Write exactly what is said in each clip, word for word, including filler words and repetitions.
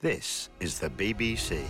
This is the B B C.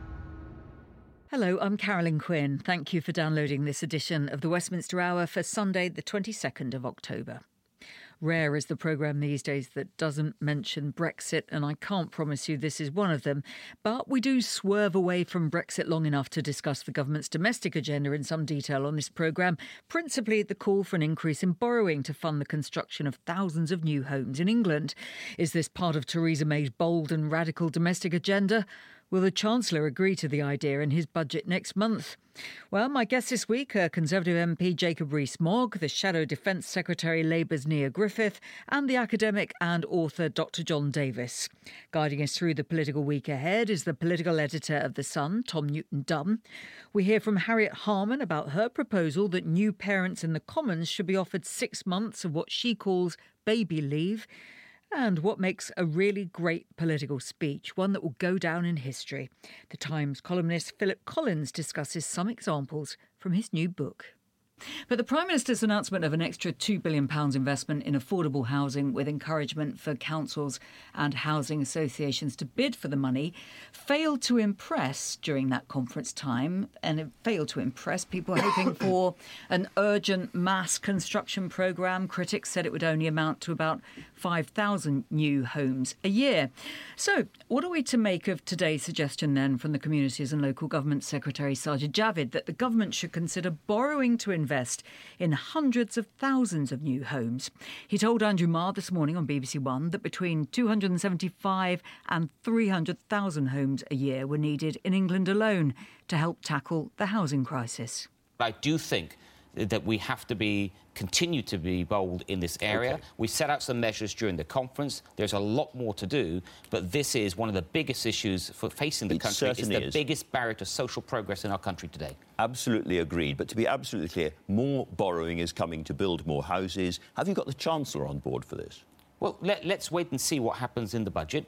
Hello, I'm Carolyn Quinn. Thank you for downloading this edition of the Westminster Hour for Sunday, the twenty-second of October. Rare is the programme these days that doesn't mention Brexit, and I can't promise you this is one of them. But we do swerve away from Brexit long enough to discuss the government's domestic agenda in some detail on this programme, principally the call for an increase in borrowing to fund the construction of thousands of new homes in England. Is this part of Theresa May's bold and radical domestic agenda? Will the Chancellor agree to the idea in his budget next month? Well, my guests this week are Conservative M P Jacob Rees-Mogg, the Shadow Defence Secretary Labour's Nia Griffith, and the academic and author Doctor John Davis. Guiding us through the political week ahead is the political editor of The Sun, Tom Newton-Dunn. We hear from Harriet Harman about her proposal that new parents in the Commons should be offered six months of what she calls baby leave. And what makes a really great political speech, one that will go down in history. The Times columnist Philip Collins discusses some examples from his new book. But the Prime Minister's announcement of an extra two billion pounds investment in affordable housing with encouragement for councils and housing associations to bid for the money failed to impress during that conference time, and it failed to impress people hoping for an urgent mass construction programme. Critics said it would only amount to about five thousand new homes a year. So what are we to make of today's suggestion then from the Communities and Local Government Secretary Sajid Javid that the government should consider borrowing to invest invest in hundreds of thousands of new homes? He told Andrew Marr this morning on B B C One that between two hundred seventy-five and three hundred thousand homes a year were needed in England alone to help tackle the housing crisis. I do think that we have to be continue to be bold in this area. Okay. We set out some measures during the conference. There's a lot more to do, but this is one of the biggest issues for facing the it country. It's the is. biggest barrier to social progress in our country today. Absolutely agreed. But to be absolutely clear, more borrowing is coming to build more houses. Have you got the Chancellor on board for this? Well, let, let's wait and see what happens in the budget.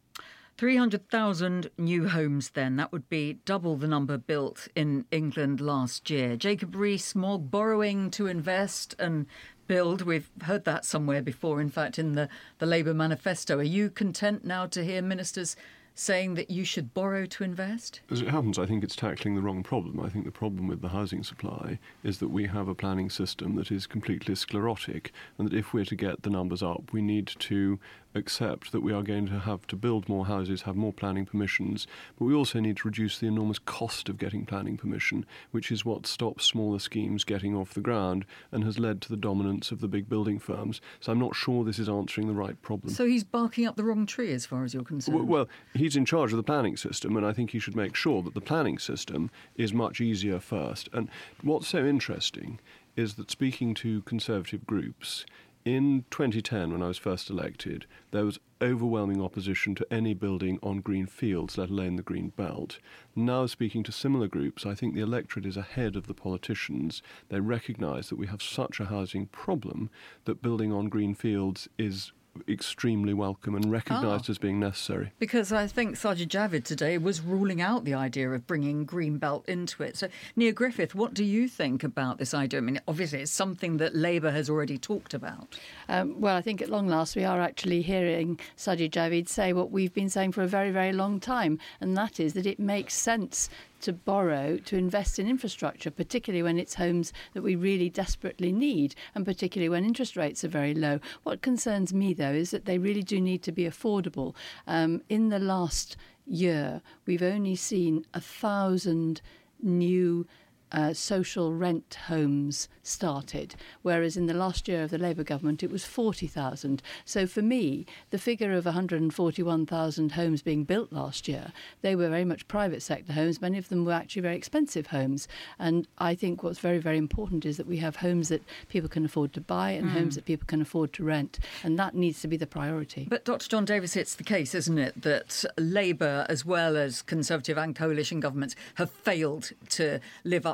three hundred thousand new homes then. That would be double the number built in England last year. Jacob Rees-Mogg, borrowing to invest and build. We've heard that somewhere before, in fact, in the, the Labour manifesto. Are you content now to hear ministers saying that you should borrow to invest? As it happens, I think it's tackling the wrong problem. I think the problem with the housing supply is that we have a planning system that is completely sclerotic, and that if we're to get the numbers up, we need to accept that we are going to have to build more houses, have more planning permissions, but we also need to reduce the enormous cost of getting planning permission, which is what stops smaller schemes getting off the ground and has led to the dominance of the big building firms. So I'm not sure this is answering the right problem. So he's barking up the wrong tree as far as you're concerned? Well, well he's in charge of the planning system, and I think he should make sure that the planning system is much easier first. And what's so interesting is that, speaking to Conservative groups, in twenty ten, when I was first elected, there was overwhelming opposition to any building on green fields, let alone the green belt. Now, speaking to similar groups, I think the electorate is ahead of the politicians. They recognise that we have such a housing problem that building on green fields is extremely welcome and recognised oh. as being necessary. Because I think Sajid Javid today was ruling out the idea of bringing Greenbelt into it. So, Nia Griffith, what do you think about this idea? I mean, obviously it's something that Labour has already talked about. Um, well, I think at long last we are actually hearing Sajid Javid say what we've been saying for a very, very long time, and that is that it makes sense to borrow to invest in infrastructure, particularly when it's homes that we really desperately need, and particularly when interest rates are very low. What concerns me, though, is that they really do need to be affordable. Um, in the last year, we've only seen a thousand new Uh, social rent homes started, whereas in the last year of the Labour government it was forty thousand. So for me, the figure of one hundred forty-one thousand homes being built last year, they were very much private sector homes. Many of them were actually very expensive homes. And I think what's very, very important is that we have homes that people can afford to buy and mm. homes that people can afford to rent. And that needs to be the priority. But Doctor John Davis, it's the case, isn't it, that Labour, as well as Conservative and coalition governments, have failed to live up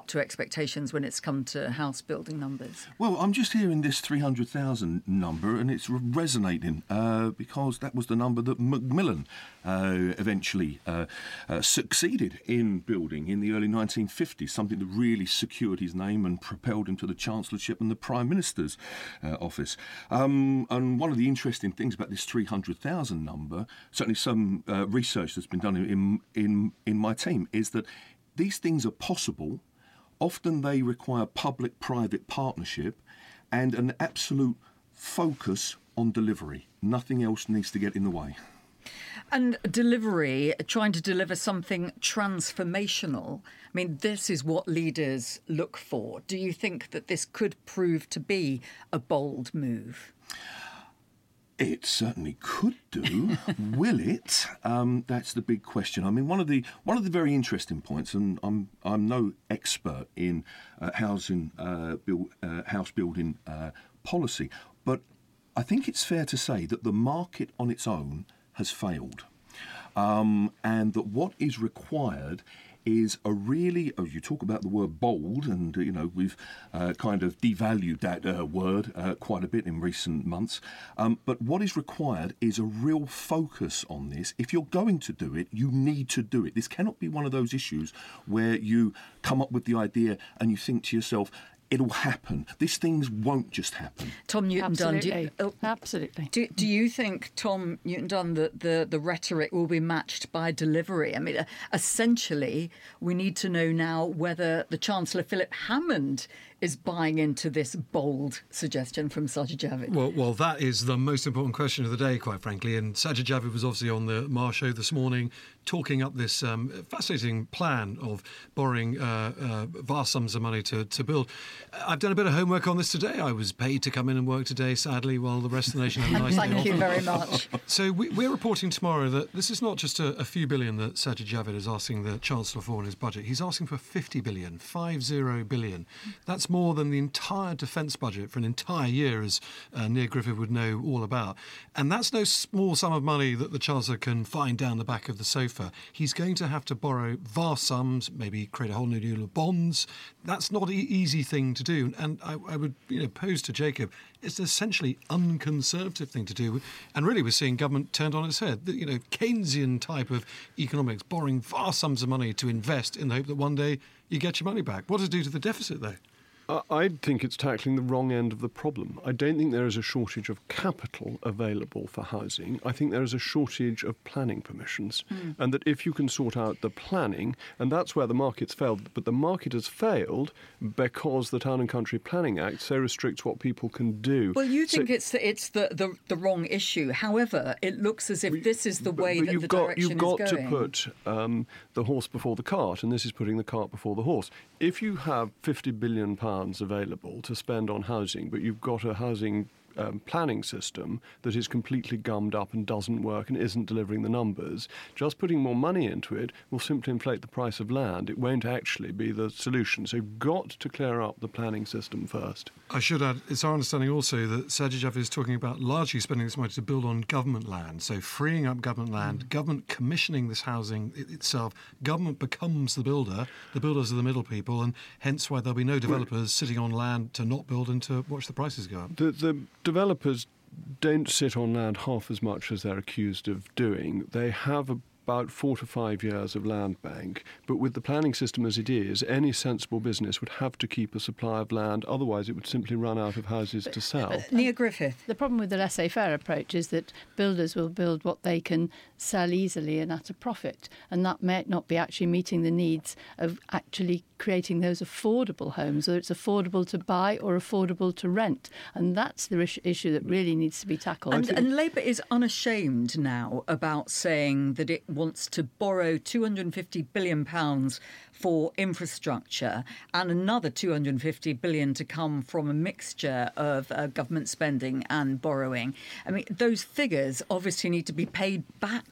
up to expectations when it's come to house building numbers? Well, I'm just hearing this three hundred thousand number, and it's resonating uh, because that was the number that Macmillan uh, eventually uh, uh, succeeded in building in the early nineteen fifties, something that really secured his name and propelled him to the Chancellorship and the Prime Minister's uh, office. Um, and one of the interesting things about this three hundred thousand number, certainly some uh, research that's been done in, in, in my team, is that these things are possible. Often they require public-private partnership and an absolute focus on delivery. Nothing else needs to get in the way. And delivery, trying to deliver something transformational, I mean, this is what leaders look for. Do you think that this could prove to be a bold move? It certainly could do. Will it? Um, that's the big question. I mean, one of the one of the very interesting points, and I'm I'm no expert in uh, housing uh, build, uh, house building uh, policy, but I think it's fair to say that the market on its own has failed, um, and that what is required is a really, oh, you talk about the word bold, and, uh, you know, we've uh, kind of devalued that uh, word uh, quite a bit in recent months. Um, but what is required is a real focus on this. If you're going to do it, you need to do it. This cannot be one of those issues where you come up with the idea and you think to yourself, it'll happen. These things won't just happen. Tom Newton-Dunn, do, you- oh, Absolutely. do, do you think, Tom Newton-Dunn, that the, the rhetoric will be matched by delivery? I mean, uh, essentially, we need to know now whether the Chancellor, Philip Hammond, is buying into this bold suggestion from Sajid Javid. Well, well, that is the most important question of the day, quite frankly. And Sajid Javid was obviously on the Mar show this morning talking up this um, fascinating plan of borrowing uh, uh, vast sums of money to, to build. I've done a bit of homework on this today. I was paid to come in and work today, sadly, while the rest of the nation had a nice day off. Thank you very much. So we, we're reporting tomorrow that this is not just a, a few billion that Sajid Javid is asking the Chancellor for in his budget. He's asking for fifty billion, five zero billion. That's more than the entire defence budget for an entire year, as uh, Neil Griffith would know all about. And that's no small sum of money that the Chancellor can find down the back of the sofa. He's going to have to borrow vast sums, maybe create a whole new deal of bonds. That's not an easy thing to do. And I, I would you know, pose to Jacob, it's an essentially unconservative thing to do. And really we're seeing government turned on its head. The, you know, Keynesian type of economics, borrowing vast sums of money to invest in the hope that one day you get your money back. What does it do to the deficit, though? I think it's tackling the wrong end of the problem. I don't think there is a shortage of capital available for housing. I think there is a shortage of planning permissions. Mm. And that if you can sort out the planning, and that's where the market's failed, but the market has failed because the Town and Country Planning Act so restricts what people can do. Well, you think so, it's the, it's the, the, the wrong issue. However, it looks as if this is the way that you've the got, direction You've got is going. to put um, the horse before the cart, and this is putting the cart before the horse. If you have fifty billion pounds available to spend on housing, but you've got a housing um, planning system that is completely gummed up and doesn't work and isn't delivering the numbers, just putting more money into it will simply inflate the price of land. It won't actually be the solution. So you've got to clear up the planning system first. I should add, it's our understanding also that Sajid Javid is talking about largely spending this money to build on government land, so freeing up government land, mm. government commissioning this housing itself. Government becomes the builder, the builders are the middle people, and hence why there'll be no developers sitting on land to not build and to watch the prices go up. The, the developers don't sit on land half as much as they're accused of doing. They have a about four to five years of land bank, but with the planning system as it is, any sensible business would have to keep a supply of land, otherwise it would simply run out of houses but, to sell. But, Neil Griffith. The problem with the laissez-faire approach is that builders will build what they can sell easily and at a profit, and that may not be actually meeting the needs of actually creating those affordable homes, whether it's affordable to buy or affordable to rent, and that's the is- issue that really needs to be tackled. And, and Labour is unashamed now about saying that it wants to borrow two hundred fifty billion pounds for infrastructure and another two hundred fifty billion pounds to come from a mixture of uh, government spending and borrowing. I mean, those figures obviously need to be paid back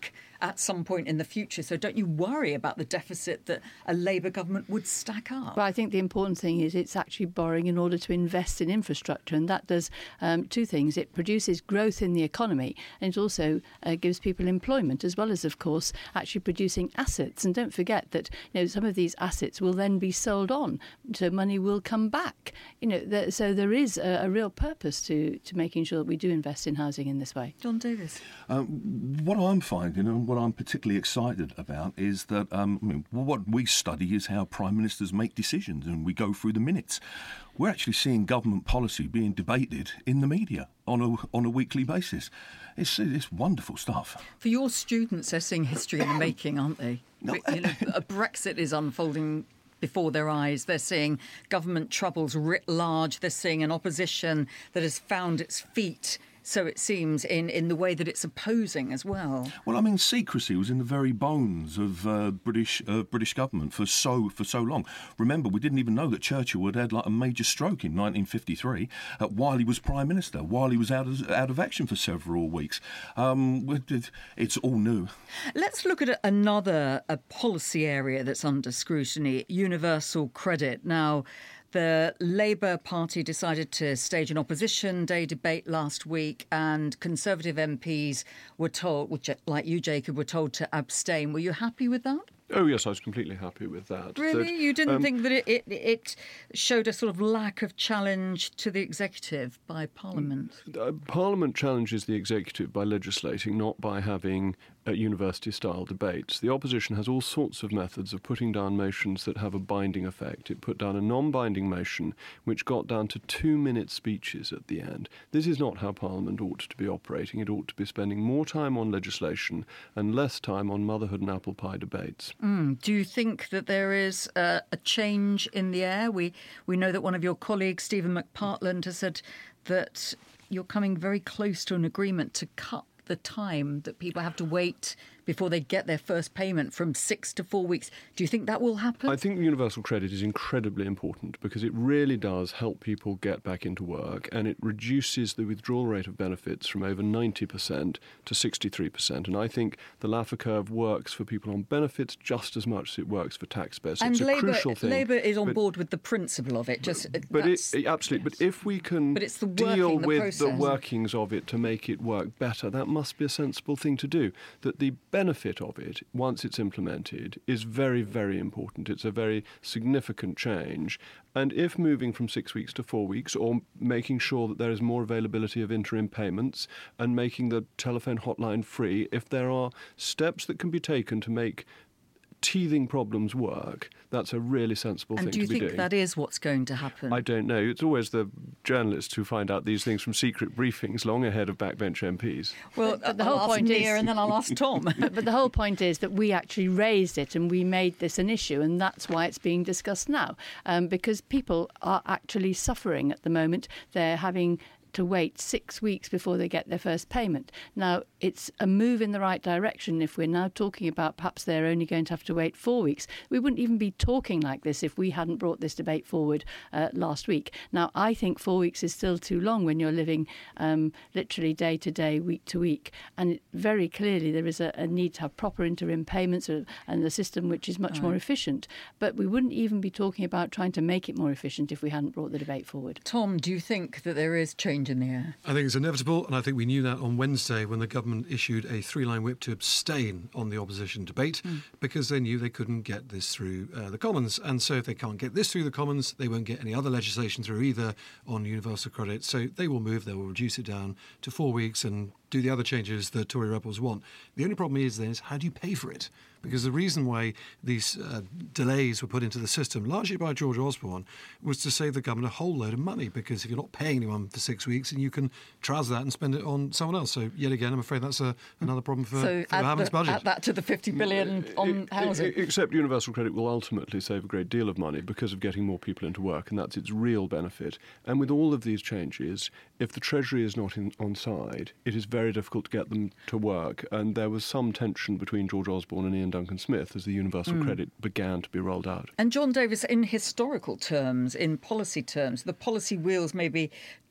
at some point in the future. So don't you worry about the deficit that a Labour government would stack up? But I think the important thing is it's actually borrowing in order to invest in infrastructure, and that does um, two things. It produces growth in the economy, and it also uh, gives people employment, as well as, of course, actually producing assets. And don't forget that, you know, some of these assets will then be sold on, so money will come back. You know, the, so there is a, a real purpose to, to making sure that we do invest in housing in this way. John Davis. Um, what I'm finding and what I'm particularly excited about is that um, I mean, what we study is how prime ministers make decisions, and we go through the minutes. We're actually seeing government policy being debated in the media on a on a weekly basis. It's it's wonderful stuff. For your students, they're seeing history in the making, aren't they? No. You know, a Brexit is unfolding before their eyes. They're seeing government troubles writ large. They're seeing an opposition that has found its feet, so it seems, in, in the way that it's opposing as well. Well, I mean, secrecy was in the very bones of uh, British uh, British government for so for so long. Remember, we didn't even know that Churchill had had like a major stroke in nineteen fifty-three uh, while he was Prime Minister, while he was out of out of action for several weeks. Um, it's all new. Let's look at another a policy area that's under scrutiny: universal credit. Now, the Labour Party decided to stage an opposition day debate last week, and Conservative M Ps were told, which, like you, Jacob, were told to abstain. Were you happy with that? Oh, yes, I was completely happy with that. Really? That, you didn't um, think that it, it, it showed a sort of lack of challenge to the executive by Parliament? Uh, Parliament challenges the executive by legislating, not by having uh, university-style debates. The opposition has all sorts of methods of putting down motions that have a binding effect. It put down a non-binding motion which got down to two-minute speeches at the end. This is not how Parliament ought to be operating. It ought to be spending more time on legislation and less time on motherhood and apple pie debates. Mm. Do you think that there is a, a change in the air? We we know that one of your colleagues, Stephen McPartland, has said that you're coming very close to an agreement to cut the time that people have to wait before they get their first payment from six to four weeks. Do you think that will happen? I think universal credit is incredibly important because it really does help people get back into work, and it reduces the withdrawal rate of benefits from over ninety percent to sixty-three percent. And I think the Laffer curve works for people on benefits just as much as it works for taxpayers. And it's a Labour, crucial thing. Labour is on but, board with the principle of it. Just but it, absolutely. Yes. But if we can but it's the deal working, the with process. the workings of it to make it work better, that must be a sensible thing to do. That the benefit of it, once it's implemented, is very, very important. It's a very significant change. And if moving from six weeks to four weeks, or making sure that there is more availability of interim payments and making the telephone hotline free, if there are steps that can be taken to make teething problems work, that's a really sensible and thing do you to be think doing. that is what's going to happen? I don't know. It's always the journalists who find out these things from secret briefings long ahead of backbench M Ps. Well, but the I'll whole ask point Nia is, and then I'll ask Tom. but, but the whole point is that we actually raised it and we made this an issue, and that's why it's being discussed now. Um, because people are actually suffering at the moment. They're having to wait six weeks before they get their first payment. Now, it's a move in the right direction if we're now talking about perhaps they're only going to have to wait four weeks. We wouldn't even be talking like this if we hadn't brought this debate forward uh, last week. Now, I think four weeks is still too long when you're living um, literally day to day, week to week. And very clearly there is a, a need to have proper interim payments or, and a system which is much right. more efficient. But we wouldn't even be talking about trying to make it more efficient if we hadn't brought the debate forward. Tom, do you think that there is change in the air? I think it's inevitable, and I think we knew that on Wednesday when the government issued a three-line whip to abstain on the opposition debate mm. because they knew they couldn't get this through uh, the Commons. And so if they can't get this through the Commons, they won't get any other legislation through either on universal credit. So they will move, they will reduce it down to four weeks and do the other changes that Tory rebels want. The only problem is then is how do you pay for it? Because the reason why these uh, delays were put into the system, largely by George Osborne, was to save the government a whole load of money. Because if you're not paying anyone for six weeks, then you can trouser that and spend it on someone else. So yet again, I'm afraid that's a, another problem for, so for the Hammond's budget. Add that to the fifty billion on it, housing. It, except universal credit will ultimately save a great deal of money because of getting more people into work, and that's its real benefit. And with all of these changes, if the Treasury is not in, on side, it is very difficult to get them to work. And there was some tension between George Osborne and Ian Duncan Smith as the universal mm. credit began to be rolled out. And John Davis, in historical terms, in policy terms, the policy wheels may be turning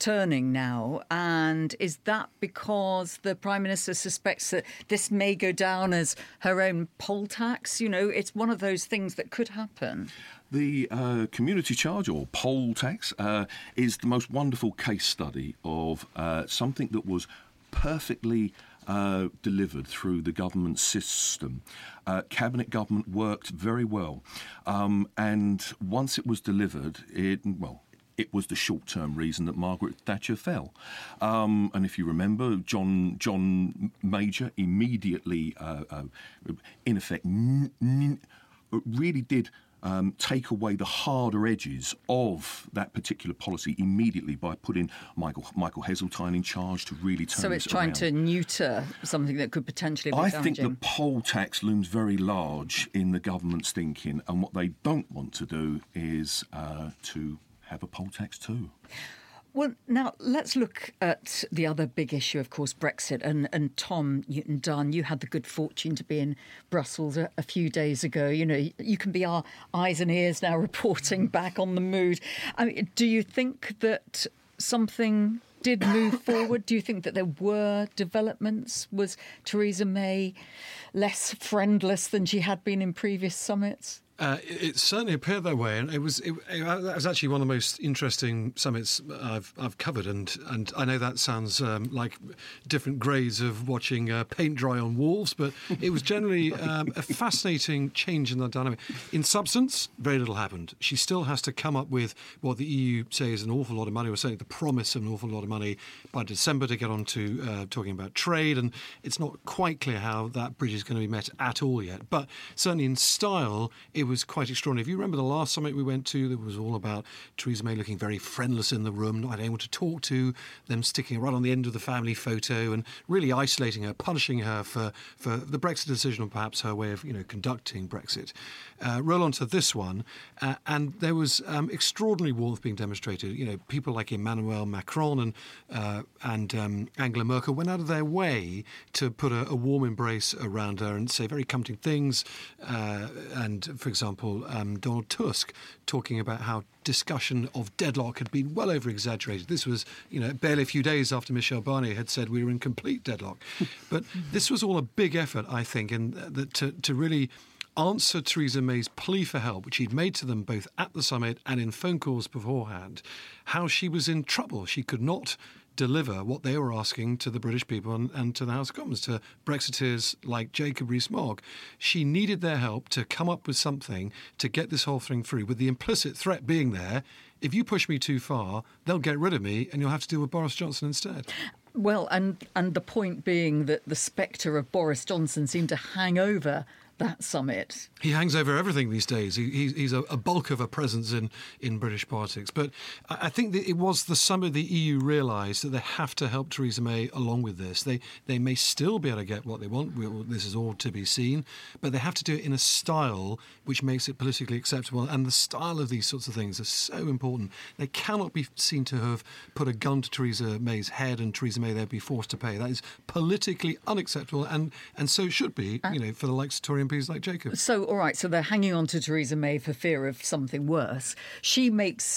happening now? And is that because the Prime Minister suspects that this may go down as her own poll tax? You know, it's one of those things that could happen. The uh, community charge, or poll tax, uh, is the most wonderful case study of uh, something that was perfectly uh, delivered through the government system. Uh, Cabinet government worked very well. Um, and once it was delivered, it, well, it was the short-term reason that Margaret Thatcher fell. Um, and if you remember, John John Major immediately, uh, uh, in effect, n- n- really did Um, take away the harder edges of that particular policy immediately by putting Michael Michael Heseltine in charge to really turn So it's this trying around. to neuter something that could potentially be I damaging. think the poll tax looms very large in the government's thinking, and what they don't want to do is uh, to have a poll tax too. Well, now let's look at the other big issue, of course, Brexit. And, and Tom Newton-Dunn, you had the good fortune to be in Brussels a, a few days ago. You know, you can be our eyes and ears now reporting back on the mood. I mean, do you think that something did move forward? Do you think that there were developments? Was Theresa May less friendless than she had been in previous summits? Uh, it, it certainly appeared that way, and it was it, it, that was actually one of the most interesting summits I've I've covered, and and I know that sounds um, like different grades of watching uh, paint dry on walls, but it was generally um, a fascinating change in the dynamic. In substance, very little happened. She still has to come up with what the E U says is an awful lot of money, or certainly the promise of an awful lot of money by December to get on to uh, talking about trade, and it's not quite clear how that bridge is going to be met at all yet. But certainly in style, it was quite extraordinary. If you remember the last summit we went to, that was all about Theresa May looking very friendless in the room, not able to talk to, them sticking right on the end of the family photo and really isolating her, punishing her for, for the Brexit decision, or perhaps her way of, you know, conducting Brexit. Uh, roll on to this one, uh, and there was um, extraordinary warmth being demonstrated. You know, people like Emmanuel Macron and uh, and um, Angela Merkel went out of their way to put a, a warm embrace around her and say very comforting things. Uh, and, for example, um, Donald Tusk talking about how discussion of deadlock had been well over exaggerated. This was, you know, barely a few days after Michel Barnier had said we were in complete deadlock. But this was all a big effort, I think, in the, to to really answer Theresa May's plea for help, which he'd made to them both at the summit and in phone calls beforehand, how she was in trouble. She could not deliver what they were asking to the British people and, and to the House of Commons, to Brexiteers like Jacob Rees-Mogg. She needed their help to come up with something to get this whole thing through, with the implicit threat being there, if you push me too far, they'll get rid of me and you'll have to deal with Boris Johnson instead. Well, and, and the point being that the spectre of Boris Johnson seemed to hang over that summit. He hangs over everything these days. He, he, he's a, a bulk of a presence in, in British politics. But I, I think that it was the summit the E U realised that they have to help Theresa May along with this. They they may still be able to get what they want. We'll, this is all to be seen. But they have to do it in a style which makes it politically acceptable. And the style of these sorts of things are so important. They cannot be seen to have put a gun to Theresa May's head and Theresa May there be forced to pay. That is politically unacceptable, and, and so should be, you know, for the likes of Tory M Ps like Jacob. So, all right, so they're hanging on to Theresa May for fear of something worse. She makes,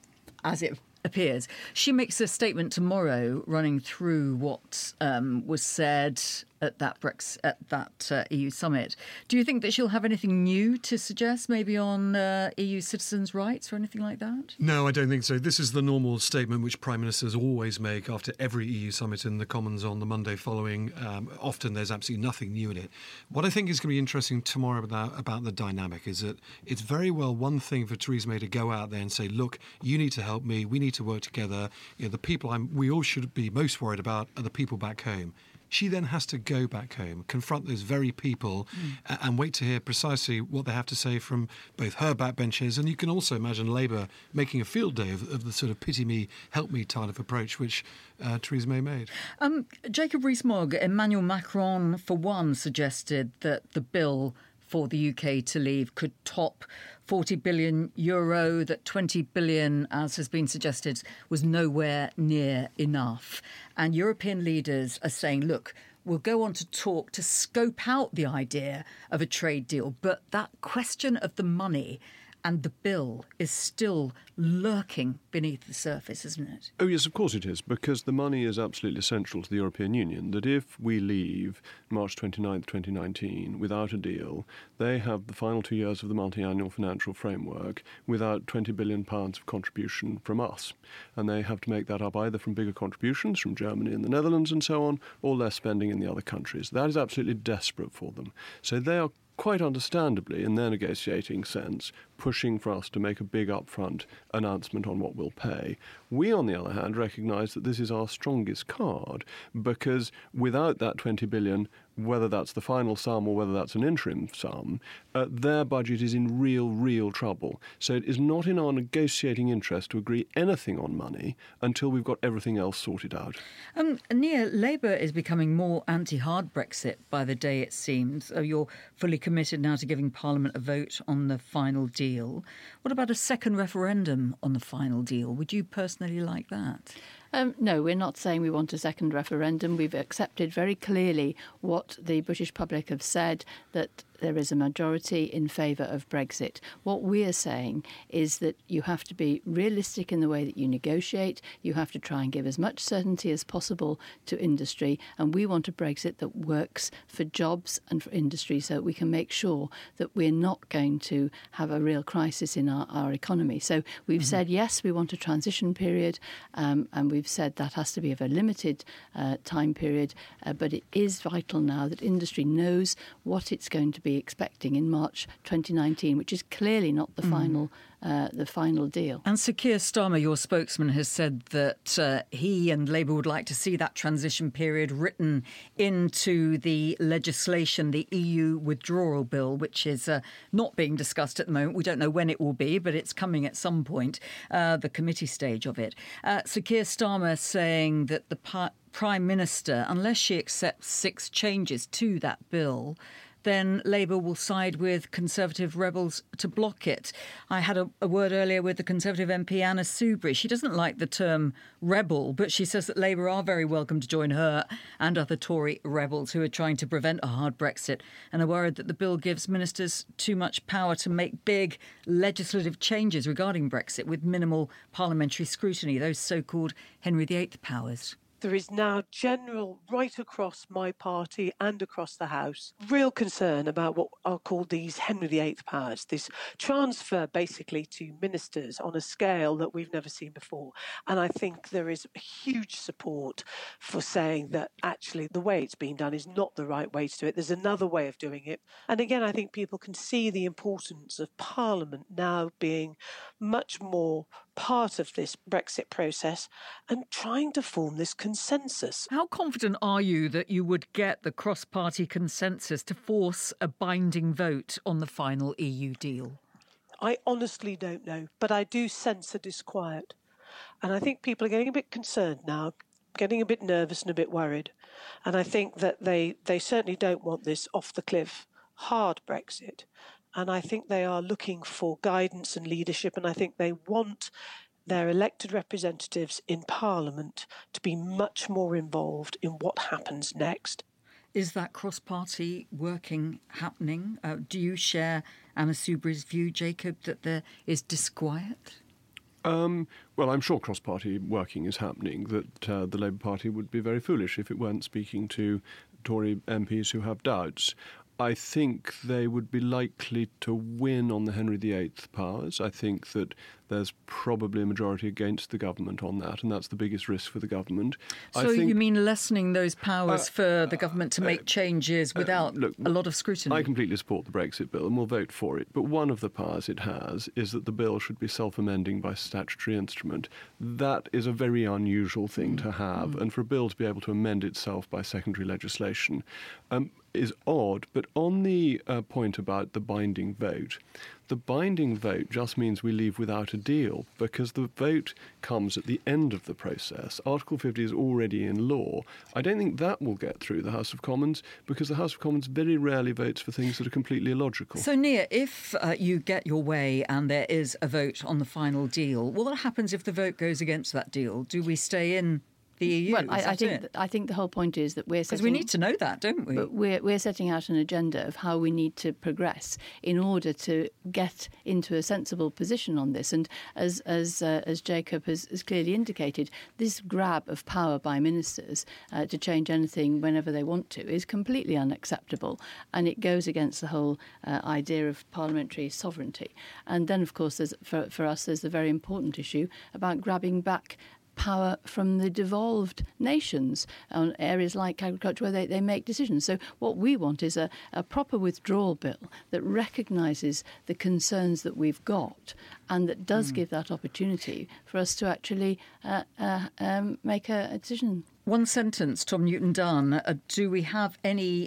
as it appears, she makes a statement tomorrow running through what um, was said at that Brex- at that uh, E U summit. Do you think that she'll have anything new to suggest, maybe on uh, E U citizens' rights or anything like that? No, I don't think so. This is the normal statement which Prime Ministers always make after every E U summit in the Commons on the Monday following. Um, often there's absolutely nothing new in it. What I think is going to be interesting tomorrow about, about the dynamic is that it's very well one thing for Theresa May to go out there and say, look, you need to help me, we need to work together. You know, the people I'm, we all should be most worried about are the people back home. She then has to go back home, confront those very people, mm. and wait to hear precisely what they have to say from both her backbenchers, and you can also imagine Labour making a field day of, of the sort of pity me, help me kind of approach which uh, Theresa May made. Um, Jacob Rees-Mogg, Emmanuel Macron, for one, suggested that the bill for the U K to leave could top forty billion euro, that twenty billion, as has been suggested, was nowhere near enough. And European leaders are saying, look, we'll go on to talk to scope out the idea of a trade deal, but that question of the money and the bill is still lurking beneath the surface, isn't it? Oh, yes, of course it is, because the money is absolutely essential to the European Union, that if we leave March twenty-ninth, twenty nineteen, without a deal, they have the final two years of the multi-annual financial framework without twenty billion pounds of contribution from us. And they have to make that up either from bigger contributions from Germany and the Netherlands and so on, or less spending in the other countries. That is absolutely desperate for them. So they are quite understandably, in their negotiating sense, pushing for us to make a big upfront announcement on what we'll pay. We, on the other hand, recognise that this is our strongest card, because without that twenty billion, whether that's the final sum or whether that's an interim sum, uh, their budget is in real, real trouble. So it is not in our negotiating interest to agree anything on money until we've got everything else sorted out. Um, Nia, Labour is becoming more anti-hard Brexit by the day, it seems. Uh, you're fully committed now to giving Parliament a vote on the final deal. What about a second referendum on the final deal? Would you personally like that? Um, no, we're not saying we want a second referendum. We've accepted very clearly what the British public have said, that there is a majority in favour of Brexit. What we are saying is that you have to be realistic in the way that you negotiate. You have to try and give as much certainty as possible to industry. And we want a Brexit that works for jobs and for industry, so that we can make sure that we're not going to have a real crisis in our, our economy. So we've mm-hmm. said, yes, we want a transition period, um, and we've said that has to be of a limited uh, time period. Uh, but it is vital now that industry knows what it's going to be expecting in March twenty nineteen, which is clearly not the mm. final uh, the final deal. And Sir Keir Starmer, your spokesman, has said that uh, he and Labour would like to see that transition period written into the legislation, the E U withdrawal bill, which is uh, not being discussed at the moment. We don't know when it will be, but it's coming at some point, uh, the committee stage of it. Uh, Sir Keir Starmer saying that the pa- Prime Minister, unless she accepts six changes to that bill, then Labour will side with Conservative rebels to block it. I had a, a word earlier with the Conservative M P Anna Soubry. She doesn't like the term rebel, but she says that Labour are very welcome to join her and other Tory rebels who are trying to prevent a hard Brexit and are worried that the bill gives ministers too much power to make big legislative changes regarding Brexit with minimal parliamentary scrutiny, those so-called Henry the Eighth powers. There is now general, right across my party and across the House, real concern about what are called these Henry the Eighth powers, this transfer basically to ministers on a scale that we've never seen before. And I think there is huge support for saying that actually the way it's being done is not the right way to do it. There's another way of doing it. And again, I think people can see the importance of Parliament now being much more part of this Brexit process and trying to form this consensus. How confident are you that you would get the cross-party consensus to force a binding vote on the final E U deal? I honestly don't know, but I do sense a disquiet. And I think people are getting a bit concerned now, getting a bit nervous and a bit worried. And I think that they, they certainly don't want this off-the-cliff, hard Brexit. And I think they are looking for guidance and leadership, and I think they want their elected representatives in Parliament to be much more involved in what happens next. Is that cross-party working happening? Uh, do you share Anna Soubry's view, Jacob, that there is disquiet? Um, well, I'm sure cross-party working is happening, that uh, the Labour Party would be very foolish if it weren't speaking to Tory M Ps who have doubts. I think they would be likely to win on the Henry the Eighth powers. I think that there's probably a majority against the government on that, and that's the biggest risk for the government. So I think, you mean lessening those powers uh, for the government to make uh, changes without uh, look, a lot of scrutiny? I completely support the Brexit bill and will vote for it, but one of the powers it has is that the bill should be self-amending by statutory instrument. That is a very unusual thing mm. to have, mm. and for a bill to be able to amend itself by secondary legislation um, is odd. But on the uh, point about the binding vote, the binding vote just means we leave without a deal, because the vote comes at the end of the process. Article fifty is already in law. I don't think that will get through the House of Commons, because the House of Commons very rarely votes for things that are completely illogical. So, Nia, if uh, you get your way and there is a vote on the final deal, well, what happens if the vote goes against that deal? Do we stay in the E U. Well, I, I think th- I think the whole point is that we're because setting, we need to know that, don't we? But we're we're setting out an agenda of how we need to progress in order to get into a sensible position on this. And as as uh, as Jacob has, has clearly indicated, this grab of power by ministers uh, to change anything whenever they want to is completely unacceptable, and it goes against the whole uh, idea of parliamentary sovereignty. And then, of course, there's, for for us, there's the very important issue about grabbing back power from the devolved nations on areas like agriculture where they, they make decisions. So what we want is a, a proper withdrawal bill that recognises the concerns that we've got and that does mm. give that opportunity for us to actually uh, uh, um, make a, a decision. One sentence, Tom Newton-Dunn. Uh, do we have any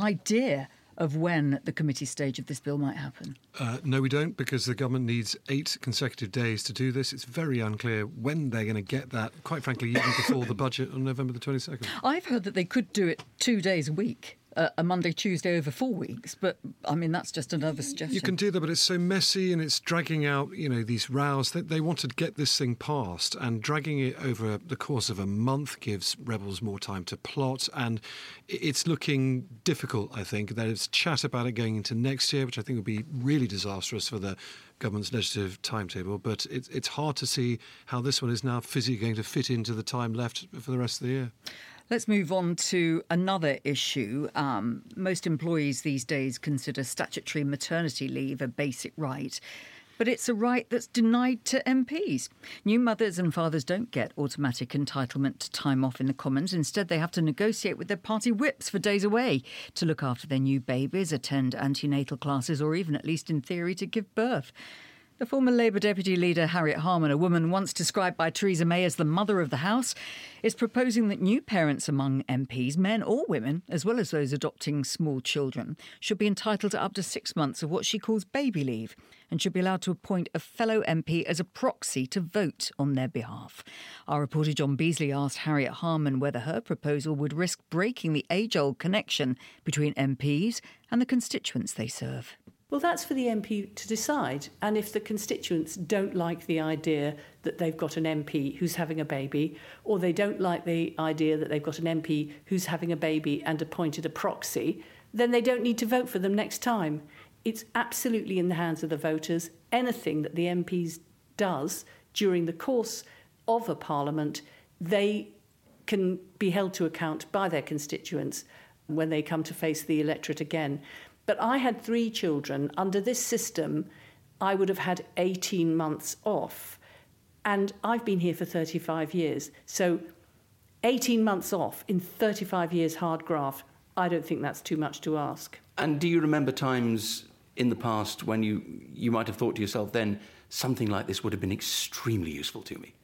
idea of when the committee stage of this bill might happen? Uh, no, we don't, because the government needs eight consecutive days to do this. It's very unclear when they're going to get that, quite frankly, even before the budget on November the twenty-second. I've heard that they could do it two days a week. Uh, a Monday, Tuesday over four weeks. But, I mean, that's just another suggestion. You can do that, but it's so messy and it's dragging out, you know, these rows. They, they want to get this thing passed, and dragging it over the course of a month gives rebels more time to plot, and it's looking difficult, I think. There's chat about it going into next year, which I think would be really disastrous for the government's legislative timetable, but it's, it's hard to see how this one is now physically going to fit into the time left for the rest of the year. Let's move on to another issue. Um, most employees these days consider statutory maternity leave a basic right, but it's a right that's denied to M Ps. New mothers and fathers don't get automatic entitlement to time off in the Commons. Instead, they have to negotiate with their party whips for days away to look after their new babies, attend antenatal classes, or even, at least in theory, to give birth. The former Labour Deputy Leader Harriet Harman, a woman once described by Theresa May as the mother of the house, is proposing that new parents among M Ps, men or women, as well as those adopting small children, should be entitled to up to six months of what she calls baby leave and should be allowed to appoint a fellow M P as a proxy to vote on their behalf. Our reporter John Beasley asked Harriet Harman whether her proposal would risk breaking the age-old connection between M Ps and the constituents they serve. Well, that's for the M P to decide. And if the constituents don't like the idea that they've got an M P who's having a baby, or they don't like the idea that they've got an M P who's having a baby and appointed a proxy, then they don't need to vote for them next time. It's absolutely in the hands of the voters. Anything that the M Ps does during the course of a parliament, they can be held to account by their constituents when they come to face the electorate again. But I had three children. Under this system, I would have had eighteen months off. And I've been here for thirty-five years. So eighteen months off in thirty-five years hard graft, I don't think that's too much to ask. And do you remember times in the past when you, you might have thought to yourself then, something like this would have been extremely useful to me?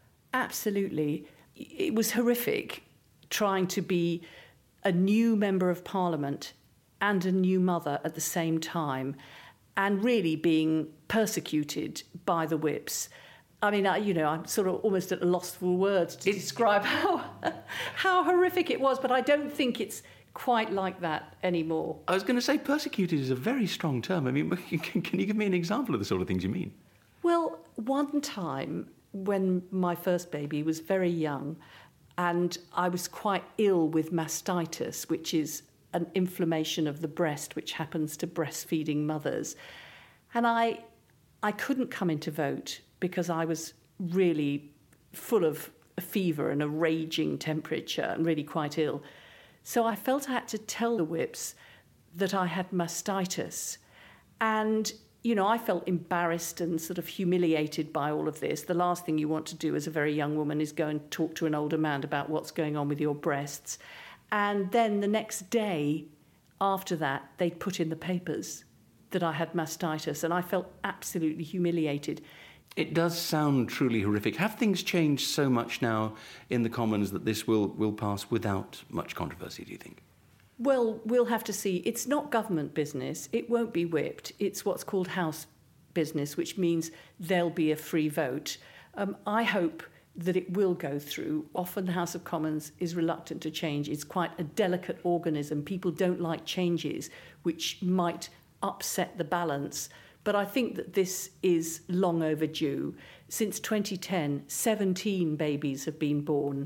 Absolutely. It was horrific trying to be a new member of Parliament and a new mother at the same time, and really being persecuted by the whips. I mean, I, you know, I'm sort of almost at a loss for words to describe how how horrific it was, but I don't think it's quite like that anymore. I was going to say persecuted is a very strong term. I mean, can, can you give me an example of the sort of things you mean? Well, one time when my first baby was very young and I was quite ill with mastitis, which is an inflammation of the breast which happens to breastfeeding mothers. And I I couldn't come in to vote because I was really full of a fever and a raging temperature and really quite ill. So I felt I had to tell the whips that I had mastitis. And, you know, I felt embarrassed and sort of humiliated by all of this. The last thing you want to do as a very young woman is go and talk to an older man about what's going on with your breasts. And then the next day after that, they'd put in the papers that I had mastitis, and I felt absolutely humiliated. It does sound truly horrific. Have things changed so much now in the Commons that this will, will pass without much controversy, do you think? Well, we'll have to see. It's not government business. It won't be whipped. It's what's called House business, which means there'll be a free vote. Um, I hope that it will go through. Often the House of Commons is reluctant to change. It's quite a delicate organism. People don't like changes which might upset the balance. But I think that this is long overdue. Since twenty ten, seventeen babies have been born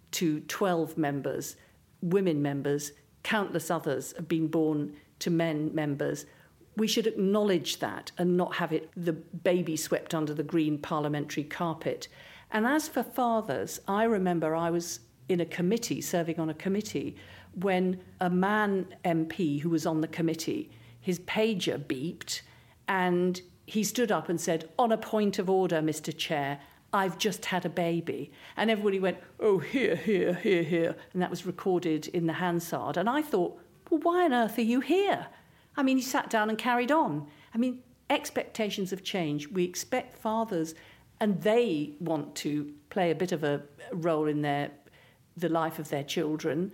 to twelve members, women members, countless others have been born to men members. We should acknowledge that and not have it the baby swept under the green parliamentary carpet. And as for fathers, I remember I was in a committee, serving on a committee, when a man M P who was on the committee, his pager beeped and he stood up and said, "On a point of order, Mister Chair, I've just had a baby." And everybody went, "Oh, here, here, here, here." And that was recorded in the Hansard. And I thought, well, why on earth are you here? I mean, he sat down and carried on. I mean, expectations have changed. We expect fathers, and they want to play a bit of a role in their the life of their children.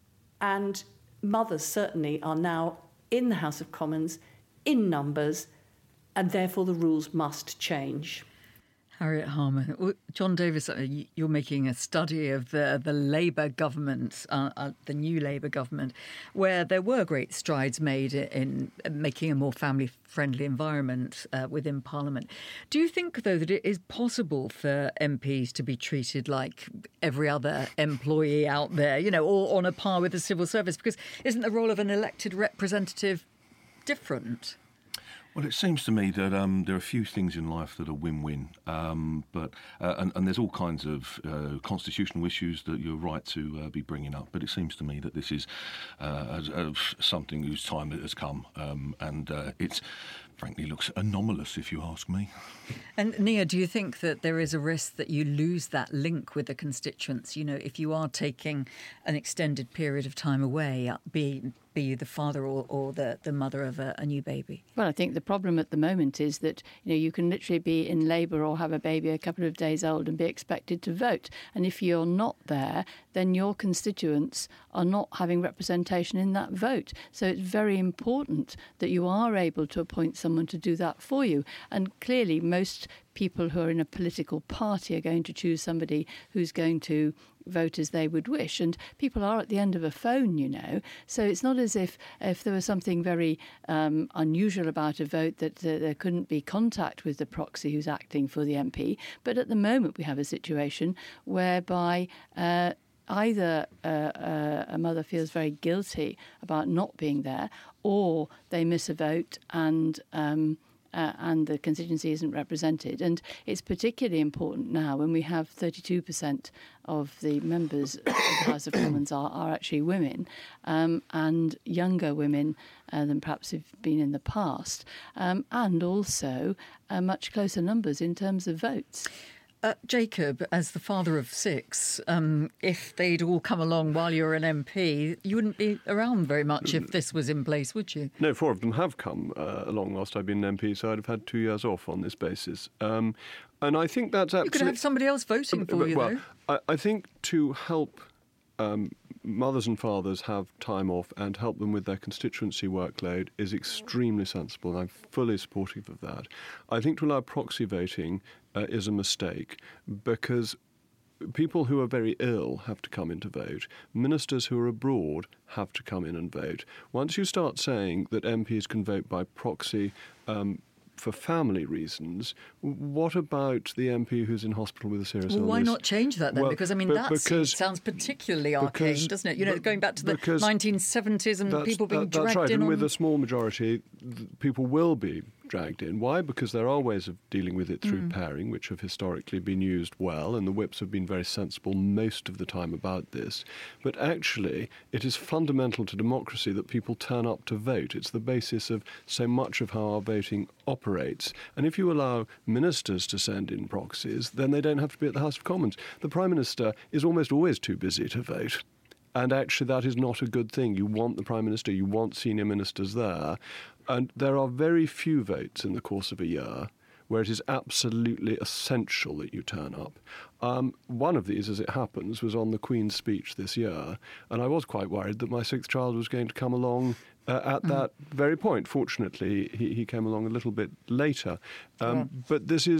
And mothers certainly are now in the House of Commons, in numbers, and therefore the rules must change. Harriet Harman. John Davis, you're making a study of the, the Labour government, uh, uh, the new Labour government, where there were great strides made in making a more family-friendly environment uh, within Parliament. Do you think, though, that it is possible for M Ps to be treated like every other employee out there, you know, or on a par with the civil service? Because isn't the role of an elected representative different? Well, it seems to me that um, there are a few things in life that are win-win, um, but uh, and, and there's all kinds of uh, constitutional issues that you're right to uh, be bringing up. But it seems to me that this is uh, as, as something whose time has come, um, and uh, it's frankly looks anomalous, if you ask me. And Nia, do you think that there is a risk that you lose that link with the constituents? You know, if you are taking an extended period of time away, be be you the father or, or the, the mother of a, a new baby? Well, I think the problem at the moment is that, you know, you can literally be in labour or have a baby a couple of days old and be expected to vote. And if you're not there, then your constituents are not having representation in that vote. So it's very important that you are able to appoint someone to do that for you. And clearly, most people who are in a political party are going to choose somebody who's going to vote as they would wish. And people are at the end of a phone, you know. So it's not as if if there was something very um, unusual about a vote that uh, there couldn't be contact with the proxy who's acting for the M P. But at the moment we have a situation whereby uh, either uh, uh, a mother feels very guilty about not being there, or they miss a vote and um, Uh, and the constituency isn't represented. And it's particularly important now when we have thirty-two percent of the members of the House of Commons are, are actually women, um, and younger women uh, than perhaps have been in the past, um, and also uh, much closer numbers in terms of votes. Uh, Jacob, as the father of six, um, if they'd all come along while you're an M P, you wouldn't be around very much if this was in place, would you? No, four of them have come uh, along whilst I've been an M P, so I'd have had two years off on this basis. Um, and I think that's absolutely... You could have somebody else voting for you, well, though. I, I think to help um, mothers and fathers have time off and help them with their constituency workload is extremely sensible, and I'm fully supportive of that. I think to allow proxy voting uh, is a mistake, because people who are very ill have to come in to vote. Ministers who are abroad have to come in and vote. Once you start saying that M Ps can vote by proxy um, for family reasons, what about the M P who's in hospital with a serious well, illness? Why not change that then? Well, because, I mean, but, that sounds particularly arcane, because, doesn't it? You know, but, going back to the nineteen seventies and people being that, dragged that's right. in and on... with a small majority, people will be dragged in. Why? Because there are ways of dealing with it through mm. pairing, which have historically been used well, and the whips have been very sensible most of the time about this. But actually, it is fundamental to democracy that people turn up to vote. It's the basis of so much of how our voting operates. And if you allow ministers to send in proxies, then they don't have to be at the House of Commons. The Prime Minister is almost always too busy to vote. And actually, that is not a good thing. You want the Prime Minister, you want senior ministers there. And there are very few votes in the course of a year where it is absolutely essential that you turn up. Um, one of these, as it happens, was on the Queen's speech this year, and I was quite worried that my sixth child was going to come along uh, at mm. that very point. Fortunately, he, he came along a little bit later. Um, yeah. But this is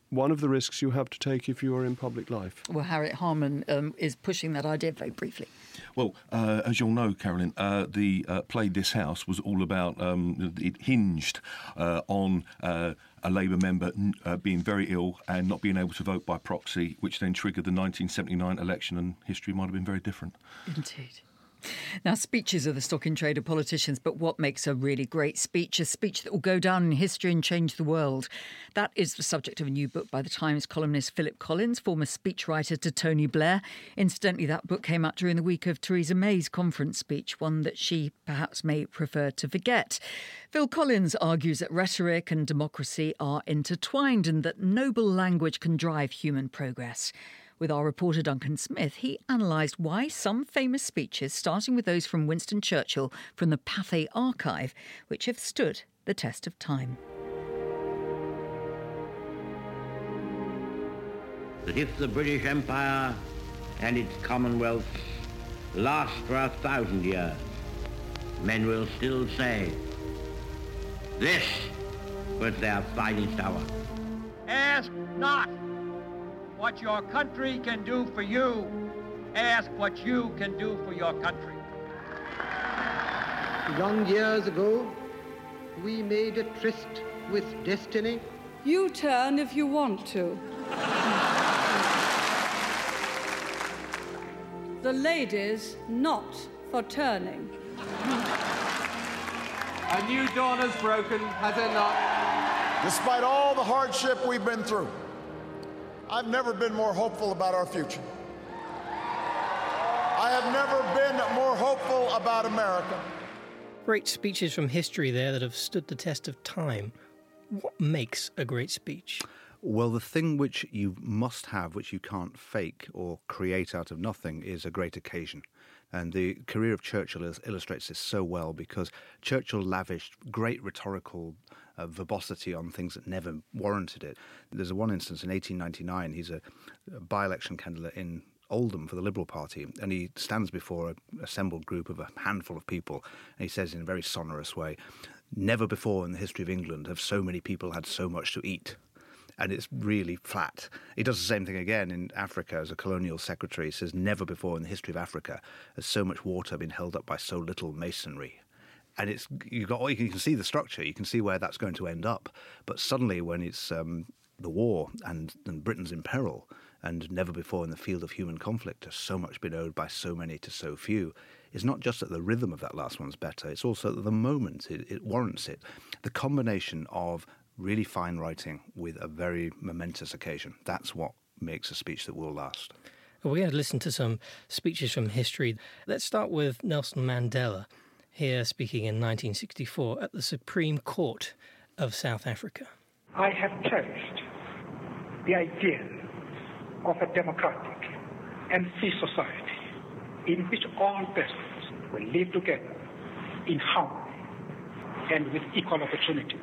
one of the risks you have to take if you are in public life. Well, Harriet Harman um, is pushing that idea very briefly. Well, uh, as you'll know, Carolyn, uh, the uh, play This House was all about, um, it hinged uh, on uh, a Labour member uh, being very ill and not being able to vote by proxy, which then triggered the nineteen seventy-nine election, and history might have been very different. Indeed. Now, speeches are the stock in trade of politicians, but what makes a really great speech? A speech that will go down in history and change the world. That is the subject of a new book by the Times columnist Philip Collins, former speechwriter to Tony Blair. Incidentally, that book came out during the week of Theresa May's conference speech, one that she perhaps may prefer to forget. Phil Collins argues that rhetoric and democracy are intertwined and that noble language can drive human progress. With our reporter Duncan Smith, he analysed why some famous speeches, starting with those from Winston Churchill from the Pathé Archive, which have stood the test of time. That if the British Empire and its Commonwealth last for a thousand years, men will still say, this was their finest hour. Ask not what your country can do for you. Ask what you can do for your country. Long years ago, we made a tryst with destiny. You turn if you want to. The ladies not for turning. A new dawn has broken, has it not? Despite all the hardship we've been through, I've never been more hopeful about our future. I have never been more hopeful about America. Great speeches from history there that have stood the test of time. What makes a great speech? Well, the thing which you must have, which you can't fake or create out of nothing, is a great occasion. And the career of Churchill is, illustrates this so well, because Churchill lavished great rhetorical uh, verbosity on things that never warranted it. There's one instance in eighteen ninety-nine, he's a, a by-election candidate in Oldham for the Liberal Party, and he stands before an assembled group of a handful of people, and he says in a very sonorous way, "Never before in the history of England have so many people had so much to eat." And it's really flat. He does the same thing again in Africa as a colonial secretary. He says, never before in the history of Africa has so much water been held up by so little masonry. And it's you got you can see the structure, you can see where that's going to end up. But suddenly when it's um, the war and, and Britain's in peril, and never before in the field of human conflict has so much been owed by so many to so few, it's not just that the rhythm of that last one's better, it's also that the moment, it, it warrants it. The combination of really fine writing with a very momentous occasion. That's what makes a speech that will last. Well, we're going to listen to some speeches from history. Let's start with Nelson Mandela, here speaking in nineteen sixty-four at the Supreme Court of South Africa. I have cherished the idea of a democratic and free society in which all persons will live together in harmony and with equal opportunities.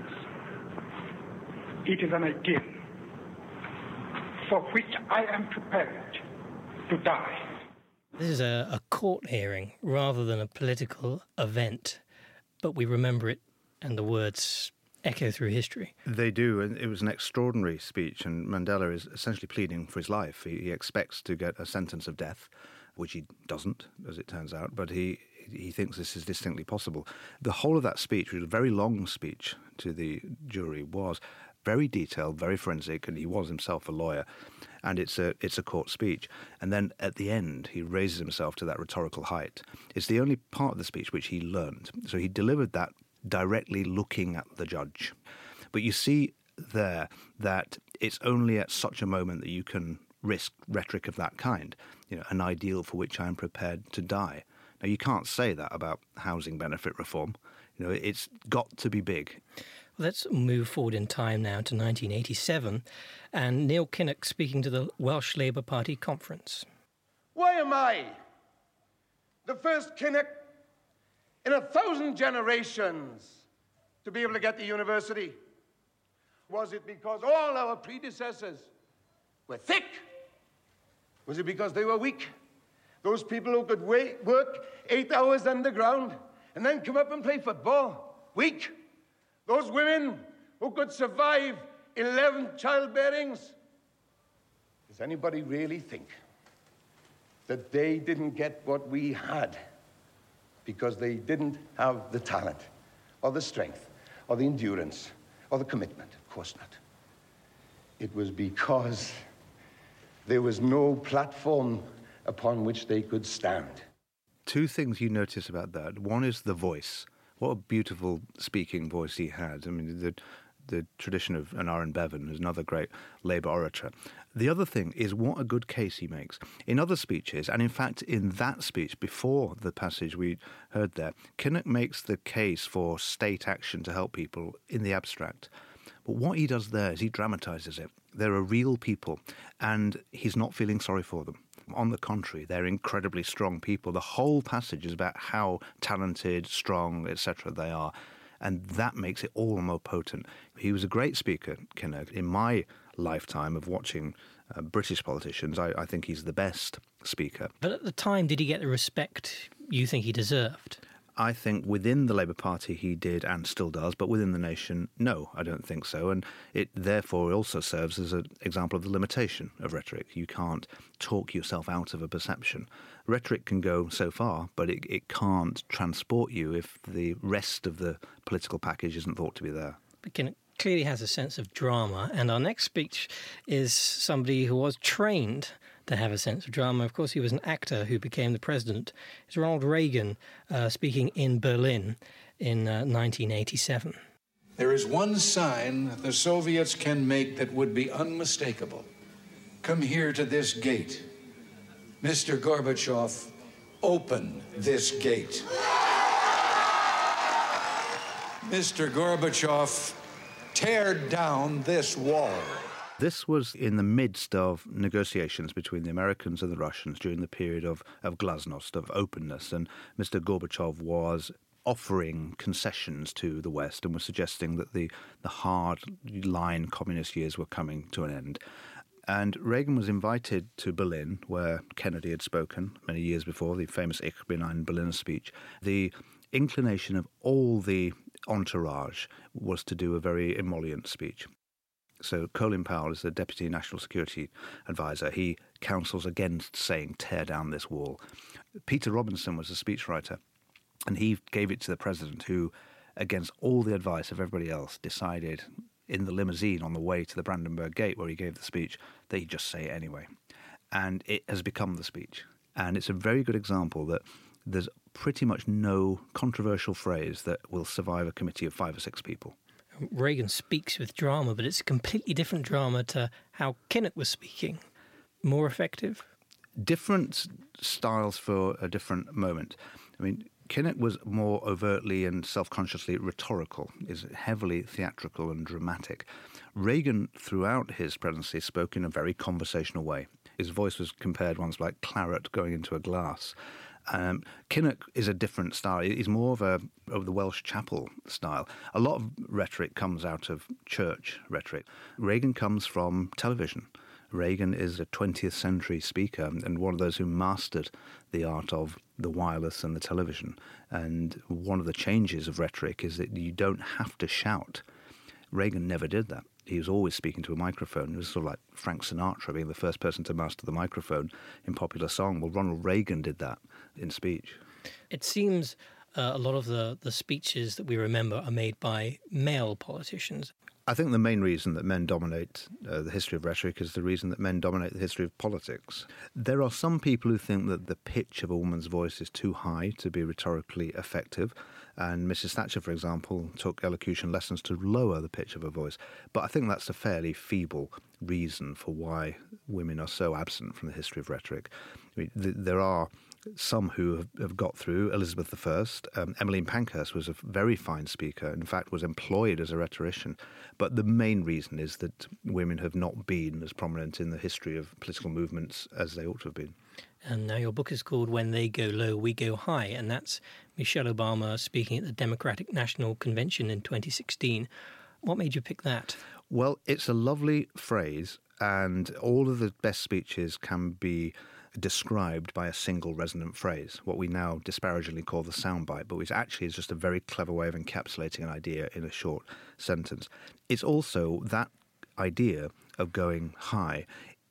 It is an ideal for which I am prepared to die. This is a, a court hearing rather than a political event, but we remember it and the words echo through history. They do, and it was an extraordinary speech, and Mandela is essentially pleading for his life. He, he expects to get a sentence of death, which he doesn't, as it turns out, but he he thinks this is distinctly possible. The whole of that speech, which was a very long speech to the jury, was very detailed, very forensic, and he was himself a lawyer, and it's a it's a court speech. And then at the end, he raises himself to that rhetorical height. It's the only part of the speech which he learned. So he delivered that directly looking at the judge. But you see there that it's only at such a moment that you can risk rhetoric of that kind, you know, an ideal for which I am prepared to die. Now, you can't say that about housing benefit reform. You know, it's got to be big. Let's move forward in time now to nineteen eighty-seven, and Neil Kinnock speaking to the Welsh Labour Party conference. Why am I the first Kinnock in a thousand generations to be able to get to university? Was it because all our predecessors were thick? Was it because they were weak? Those people who could wait, work eight hours underground and then come up and play football? Weak? Those women who could survive eleven childbearings Does anybody really think that they didn't get what we had because they didn't have the talent or the strength or the endurance or the commitment? Of course not. It was because there was no platform upon which they could stand. Two things you notice about that. One is the voice. What a beautiful speaking voice he had. I mean, the the tradition of Aneurin Bevan is another great Labour orator. The other thing is what a good case he makes. In other speeches, and in fact in that speech before the passage we heard there, Kinnock makes the case for state action to help people in the abstract. But what he does there is he dramatises it. There are real people, and he's not feeling sorry for them. On the contrary, they're incredibly strong people. The whole passage is about how talented, strong, et cetera they are. And that makes it all the more potent. He was a great speaker, Kinnock. In my lifetime of watching uh, British politicians, I, I think he's the best speaker. But at the time, did he get the respect you think he deserved? I think within the Labour Party he did and still does, but within the nation, no, I don't think so. And it therefore also serves as an example of the limitation of rhetoric. You can't talk yourself out of a perception. Rhetoric can go so far, but it, it can't transport you if the rest of the political package isn't thought to be there. But Kinnock clearly has a sense of drama, and our next speech is somebody who was trained to have a sense of drama. Of course, he was an actor who became the president. It's Ronald Reagan uh, speaking in Berlin in uh, nineteen eighty-seven. There is one sign the Soviets can make that would be unmistakable. Come here to this gate. Mister Gorbachev, open this gate. Mister Gorbachev, tear down this wall. This was in the midst of negotiations between the Americans and the Russians during the period of, of glasnost, of openness, and Mister Gorbachev was offering concessions to the West and was suggesting that the, the hard-line communist years were coming to an end. And Reagan was invited to Berlin, where Kennedy had spoken many years before, the famous Ich bin ein Berliner speech. The inclination of all the entourage was to do a very emollient speech. So Colin Powell is the Deputy National Security Advisor. He counsels against saying, tear down this wall. Peter Robinson was a speechwriter, and he gave it to the president, who, against all the advice of everybody else, decided in the limousine on the way to the Brandenburg Gate where he gave the speech that he'd just say it anyway. And it has become the speech. And it's a very good example that there's pretty much no controversial phrase that will survive a committee of five or six people. Reagan speaks with drama, but it's a completely different drama to how Kinnock was speaking. More effective? Different styles for a different moment. I mean, Kinnock was more overtly and self-consciously rhetorical, is heavily theatrical and dramatic. Reagan, throughout his presidency, spoke in a very conversational way. His voice was compared once like claret going into a glass. Um, Kinnock is a different style. He's more of a of the Welsh chapel style. A lot of rhetoric comes out of church rhetoric. Reagan comes from television. Reagan is a twentieth century speaker and one of those who mastered the art of the wireless and the television. And one of the changes of rhetoric is that you don't have to shout. Reagan never did that. He was always speaking to a microphone. It was sort of like Frank Sinatra being the first person to master the microphone in popular song. Well, Ronald Reagan did that in speech. It seems uh, a lot of the, the speeches that we remember are made by male politicians. I think the main reason that men dominate uh, the history of rhetoric is the reason that men dominate the history of politics. There are some people who think that the pitch of a woman's voice is too high to be rhetorically effective. And Missus Thatcher, for example, took elocution lessons to lower the pitch of her voice. But I think that's a fairly feeble reason for why women are so absent from the history of rhetoric. I mean, th- there are some who have, have got through. Elizabeth the First, um, Emmeline Pankhurst was a very fine speaker, in fact was employed as a rhetorician. But the main reason is that women have not been as prominent in the history of political movements as they ought to have been. And now your book is called When They Go Low, We Go High, and that's Michelle Obama speaking at the Democratic National Convention in twenty sixteen. What made you pick that? Well, it's a lovely phrase, and all of the best speeches can be described by a single resonant phrase, what we now disparagingly call the soundbite, but which actually is just a very clever way of encapsulating an idea in a short sentence. It's also that idea of going high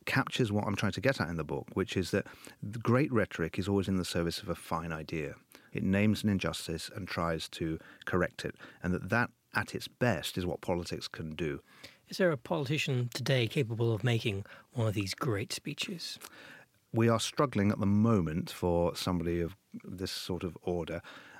captures what I'm trying to get at in the book, which is that the great rhetoric is always in the service of a fine idea. It names an injustice and tries to correct it, and that that, at its best, is what politics can do. Is there a politician today capable of making one of these great speeches? We are struggling at the moment for somebody of this sort of order.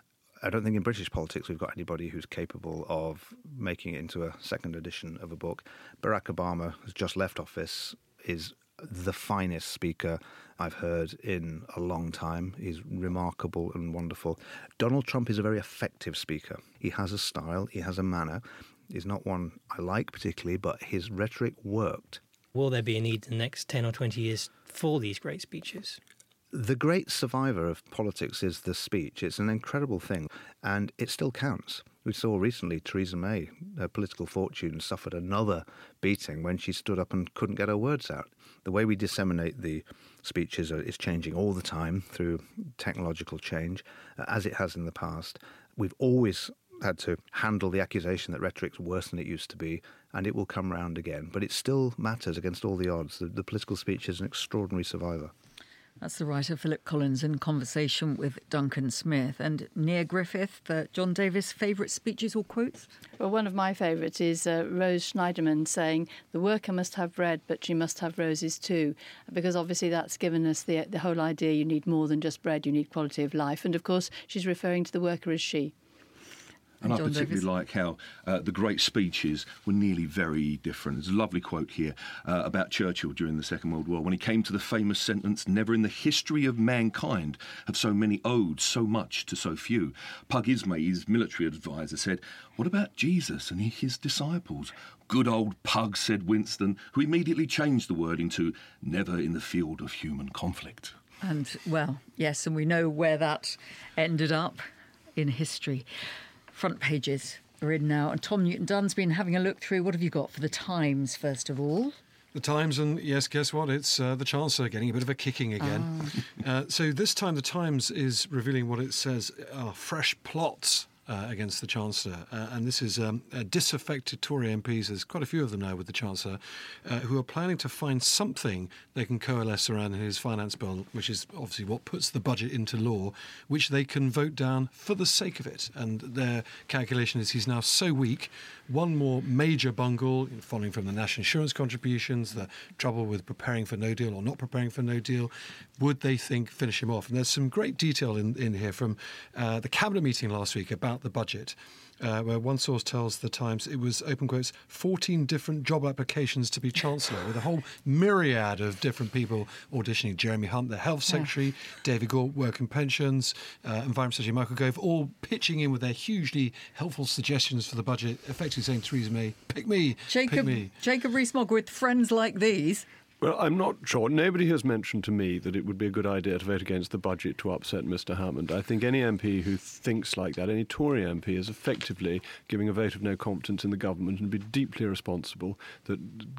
I don't think in British politics we've got anybody who's capable of making it into a second edition of a book. Barack Obama has just left office, is the finest speaker I've heard in a long time. He's remarkable and wonderful. Donald Trump is a very effective speaker. He has a style, he has a manner. He's not one I like particularly, but his rhetoric worked. Will there be a need in the next ten or twenty years for these great speeches? The great survivor of politics is the speech. It's an incredible thing, and it still counts. We saw recently Theresa May, her political fortune, suffered another beating when she stood up and couldn't get her words out. The way we disseminate the speeches is changing all the time through technological change, as it has in the past. We've always had to handle the accusation that rhetoric's worse than it used to be, and it will come round again. But it still matters against all the odds. The, the political speech is an extraordinary survivor. That's the writer Philip Collins in conversation with Duncan Smith. And Nia Griffith, uh, John Davis' favourite speeches or quotes? Well, one of my favourites is uh, Rose Schneiderman saying, "The worker must have bread, but she must have roses too," because obviously that's given us the, the whole idea you need more than just bread, you need quality of life. And of course, she's referring to the worker as she. And I particularly like how uh, the great speeches were nearly very different. There's a lovely quote here uh, about Churchill during the Second World War, when he came to the famous sentence, "Never in the history of mankind have so many owed so much to so few." Pug Ismay, his military advisor, said, "What about Jesus and his disciples?" "Good old Pug," said Winston, who immediately changed the wording to "never in the field of human conflict." And, well, yes, and we know where that ended up in history. Front pages are in now, and Tom Newton-Dunn's been having a look through. What have you got for the Times, first of all? The Times, and yes, guess what? It's uh, the Chancellor getting a bit of a kicking again. Oh. Uh, so this time the Times is revealing what it says are fresh plots Uh, against the Chancellor. Uh, and this is um, uh, disaffected Tory M Ps, there's quite a few of them now with the Chancellor, uh, who are planning to find something they can coalesce around in his finance bill, which is obviously what puts the budget into law, which they can vote down for the sake of it. And their calculation is he's now so weak, one more major bungle, following from the national insurance contributions, the trouble with preparing for no deal or not preparing for no deal, would they think finish him off? And there's some great detail in, in here from uh, the Cabinet meeting last week about the budget, uh, where one source tells the Times it was, open quotes, fourteen different job applications to be Chancellor, with a whole myriad of different people auditioning. Jeremy Hunt, the Health Secretary, yeah. David Gaunt, Work and Pensions, uh, Environment Secretary Michael Gove, all pitching in with their hugely helpful suggestions for the budget, effectively saying, Theresa May, pick me, Jacob, pick me. Jacob Rees-Mogg with friends like these. Well, I'm not sure. Nobody has mentioned to me that it would be a good idea to vote against the budget to upset Mister Hammond. I think any M P who thinks like that, any Tory M P, is effectively giving a vote of no confidence in the government and be deeply irresponsible. That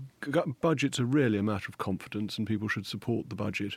budgets are really a matter of confidence and people should support the budget.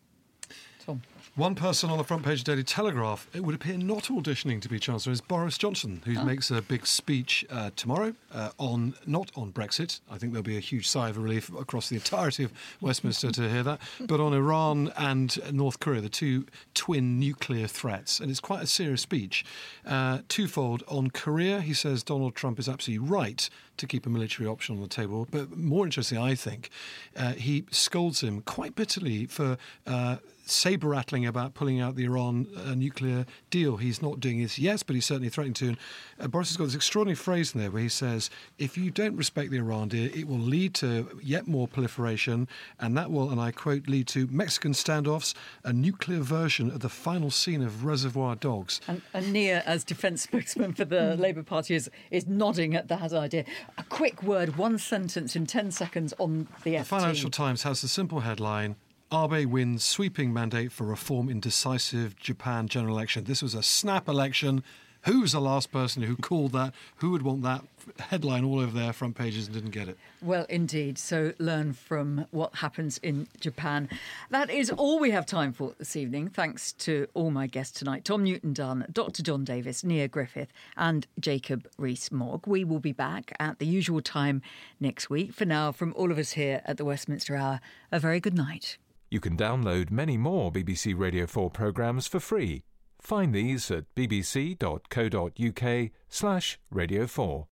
Tom. One person on the front page of Daily Telegraph, it would appear not auditioning to be Chancellor, is Boris Johnson, who oh. makes a big speech uh, tomorrow uh, on not on Brexit. I think there'll be a huge sigh of relief across the entirety of Westminster to hear that, but on Iran and North Korea, the two twin nuclear threats. And it's quite a serious speech. Uh, twofold. On Korea, he says Donald Trump is absolutely right to keep a military option on the table. But more interesting, I think, uh, he scolds him quite bitterly for uh, sabre-rattling about pulling out the Iran uh, nuclear deal. He's not doing this, yes, but he's certainly threatening to. And uh, Boris has got this extraordinary phrase in there where he says, if you don't respect the Iran deal, it will lead to yet more proliferation, and that will, and I quote, lead to Mexican standoffs, a nuclear version of the final scene of Reservoir Dogs. And, and Nia, as defence spokesman for the Labour Party, is, is nodding at that idea. A quick word, one sentence in ten seconds on the F T. The Financial Times has the simple headline, Abe wins sweeping mandate for reform in decisive Japan general election. This was a snap election. Who's the last person who called that? Who would want that headline all over their front pages and didn't get it? Well, indeed. So learn from what happens in Japan. That is all we have time for this evening. Thanks to all my guests tonight, Tom Newton-Dunn, Doctor John Davis, Nia Griffith and Jacob Rees-Mogg. We will be back at the usual time next week. For now, from all of us here at the Westminster Hour, a very good night. You can download many more B B C Radio four programmes for free. Find these at bbc.co.uk slash radio 4.